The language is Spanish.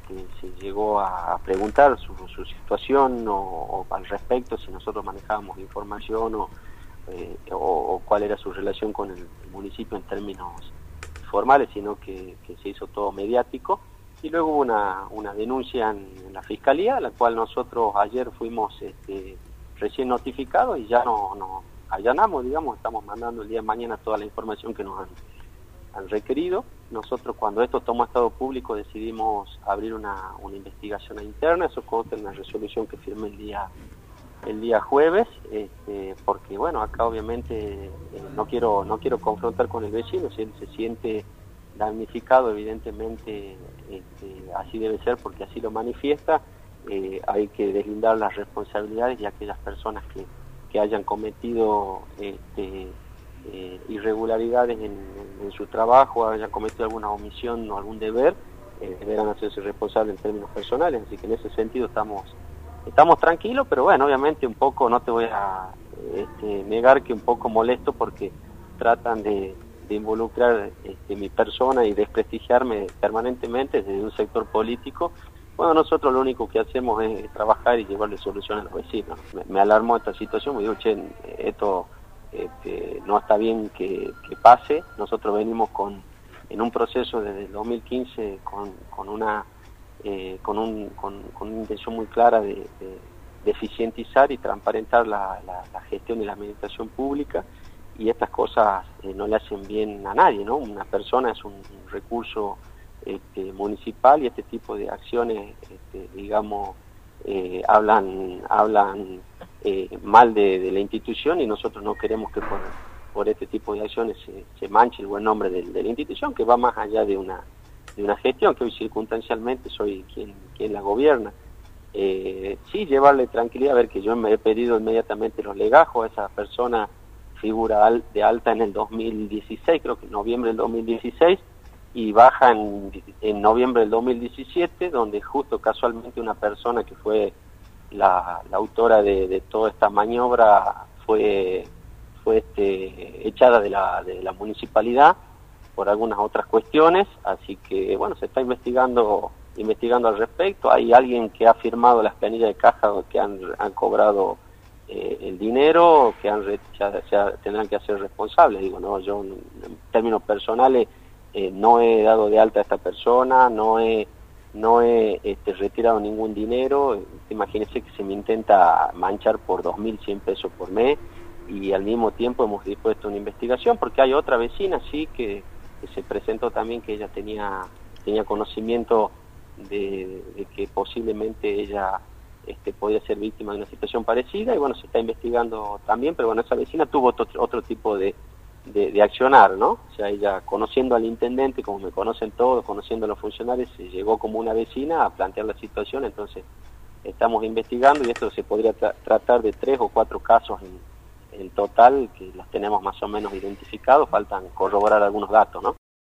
se llegó a preguntar su situación o al respecto, si nosotros manejábamos información o cuál era su relación con el municipio en términos formales, sino que se hizo todo mediático. Y luego hubo una denuncia en la Fiscalía, a la cual nosotros ayer fuimos recién notificados y ya no allanamos, digamos, estamos mandando el día de mañana toda la información que nos han requerido. Nosotros, cuando esto tomó estado público, decidimos abrir una investigación interna. Eso consta en la resolución que firmé el día jueves, porque bueno, acá obviamente no quiero confrontar con el vecino. Si él se siente damnificado, evidentemente así debe ser, porque así lo manifiesta. Hay que deslindar las responsabilidades de aquellas personas que hayan cometido irregularidades en su trabajo, hayan cometido alguna omisión o algún deber, deberán hacerse responsables en términos personales. Así que en ese sentido estamos tranquilos, pero bueno, obviamente un poco, no te voy a negar que un poco molesto, porque tratan de involucrar mi persona y desprestigiarme permanentemente desde un sector político. Bueno, nosotros lo único que hacemos es trabajar y llevarle solución a los vecinos. Me alarmó esta situación, me digo, che, esto no está bien que pase. Nosotros venimos en un proceso desde el 2015 con una intención muy clara de eficientizar y transparentar la gestión y la administración pública, y estas cosas no le hacen bien a nadie, ¿no? Una persona es un recurso municipal, y este tipo de acciones, digamos, hablan mal de la institución, y nosotros no queremos que por este tipo de acciones se manche el buen nombre de la institución, que va más allá de una gestión, que hoy circunstancialmente soy quien la gobierna. Sí, llevarle tranquilidad, a ver, que yo me he pedido inmediatamente los legajos. A esa persona figura de alta en el 2016, creo que en noviembre del 2016, y baja en noviembre del 2017, donde justo casualmente una persona que fue la autora de toda esta maniobra fue echada de la municipalidad por algunas otras cuestiones. Así que bueno, se está investigando al respecto. Hay alguien que ha firmado las planillas de caja que han cobrado el dinero, que tendrán que hacer responsables. Digo, no, yo en términos personales no he dado de alta a esta persona, no he retirado ningún dinero. Imagínense que se me intenta manchar por 2.100 pesos por mes, y al mismo tiempo hemos dispuesto una investigación porque hay otra vecina, sí, que se presentó también, que ella tenía conocimiento de que posiblemente ella podía ser víctima de una situación parecida, y bueno, se está investigando también. Pero bueno, esa vecina tuvo otro tipo de accionar, ¿no? O sea, ella, conociendo al intendente, como me conocen todos, conociendo a los funcionarios, se llegó como una vecina a plantear la situación. Entonces estamos investigando, y esto se podría tratar de 3 o 4 casos en total, que los tenemos más o menos identificados. Faltan corroborar algunos datos, ¿no?